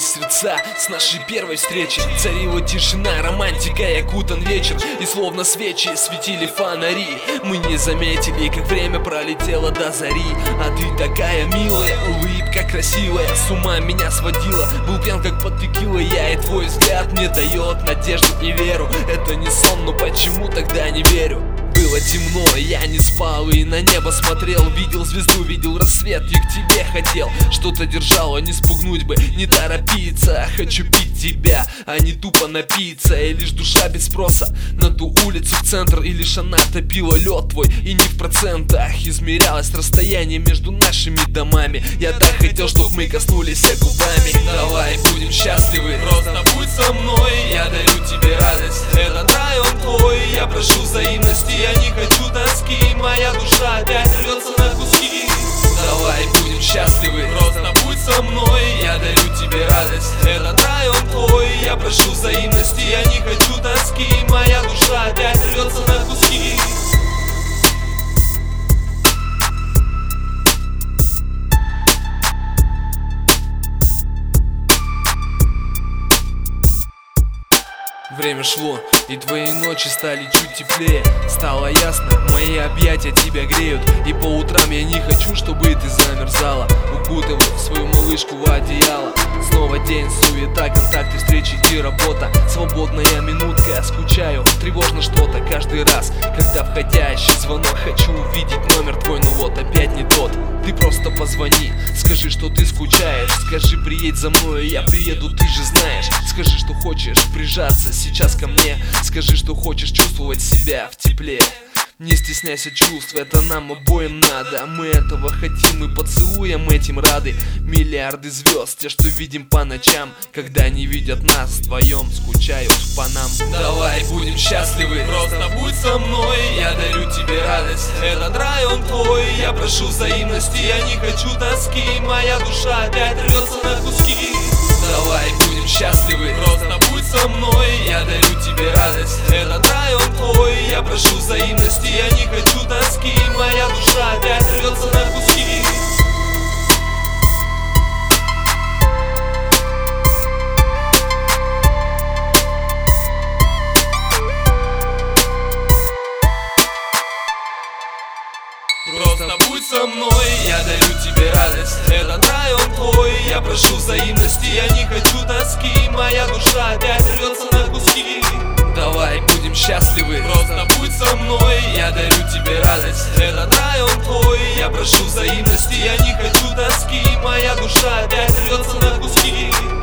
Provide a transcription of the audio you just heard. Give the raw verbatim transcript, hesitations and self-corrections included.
разбились сердца с нашей первой встречи. Царила тишина, романтика и окутан вечер, и словно свечи светили фонари. Мы не заметили, как время пролетело до зари. А ты такая милая, улыбка красивая, с ума меня сводила. Был пьян как под текилой я, и твой взгляд мне дает надежду и веру. Это не сон, но почему тогда не верю? Было темно, я не спал и на небо смотрел. Видел звезду, видел рассвет и к тебе хотел. Что-то держало, не спугнуть бы, не торопиться. Хочу пить тебя, а не тупо напиться. И лишь душа без спроса на ту улицу в центр. И лишь она топила лед твой, и не в процентах измерялось расстояние между нашими домами. Я так хотел, чтоб мы коснулись губами. Давай будем счастливы, просто будь со мной. Я дарю тебе радость, этот район твой. Я прошу взаимности, я не хочу тоски. Моя душа опять рвется на куски. Давай будем счастливы, просто будь со мной. Я дарю тебе радость, этот район твой. Я прошу взаимности, я не хочу тоски. Моя душа опять рвется на куски. Время шло, и твои ночи стали чуть теплее. Стало ясно, мои объятия тебя греют. И по утрам я не хочу, чтобы ты замерзала, укутывая в свою малышку в одеяло. Снова день, суета, контакты, встречи и работа. Свободная минутка, я скучаю, тревожно что-то каждый раз, когда входящий звонок. Хочу увидеть номер твой, но вот опять не тот. Ты просто позвони, скажи, что ты скучаешь. Скажи, приедь за мной, я приеду, ты же знаешь. Скажи, что хочешь прижаться сейчас ко мне. Скажи, что хочешь чувствовать себя в тепле. Не стесняйся чувств, это нам обоим надо. Мы этого хотим и поцелуем этим рады. Миллиарды звезд, те, что видим по ночам, когда не видят нас вдвоем, скучают по нам. Давай будем счастливы, просто будь со мной. Я дарю тебе радость, этот район твой. Я прошу взаимности, я не хочу тоски. Моя душа опять рвется на куски. Давай будем счастливы, просто будь со мной. Я дарю тебе радость, этот район твой. Я прошу взаимности, я не хочу тоски. Моя душа опять рвется на куски. Просто будь со мной, я дарю тебе радость, этот район твой. Я прошу взаимности, я не хочу тоски. Моя душа опять рвется на куски. Давай будем счастливы, просто будь со мной. Я дарю тебе радость, этот район твой. Я прошу взаимности, я не хочу тоски. Моя душа опять рвется на куски.